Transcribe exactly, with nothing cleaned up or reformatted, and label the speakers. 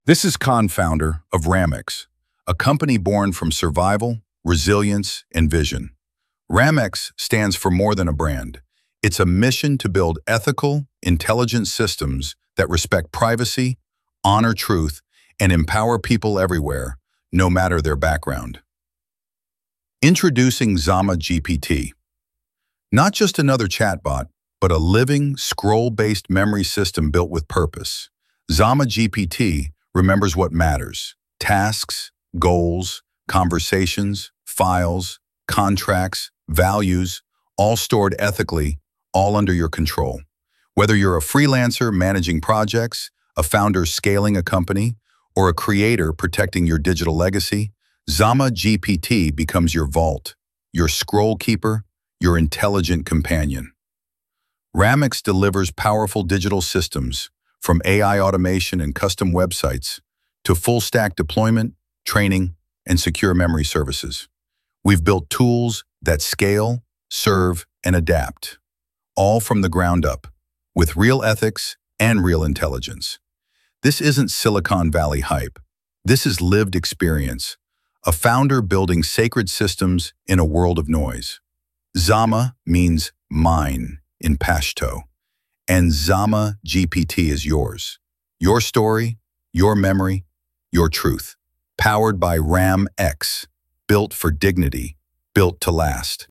Speaker 1: This is Khan, founder of Ramex, a company born from survival, resilience, and vision. Ramex stands for more than a brand. It's a mission to build ethical, intelligent systems that respect privacy, honor truth, and empower people everywhere, no matter their background. Introducing Zama G P T. Not just another chatbot, but a living, scroll-based memory system built with purpose. Zama G P T remembers what matters: tasks, goals, conversations, files, contracts, values, all stored ethically, all under your control. Whether you're a freelancer managing projects, a founder scaling a company, or a creator protecting your digital legacy, Zama G P T becomes your vault, your scroll keeper, your intelligent companion. Ramex delivers powerful digital systems, from A I automation and custom websites to full-stack deployment, training, and secure memory services. We've built tools that scale, serve, and adapt, all from the ground up, with real ethics and real intelligence. This isn't Silicon Valley hype. This is lived experience, a founder building sacred systems in a world of noise. Zama means mine in Pashto, and Zama G P T is yours. Your story, your memory, your truth. Powered by Ramex, built for dignity, built to last.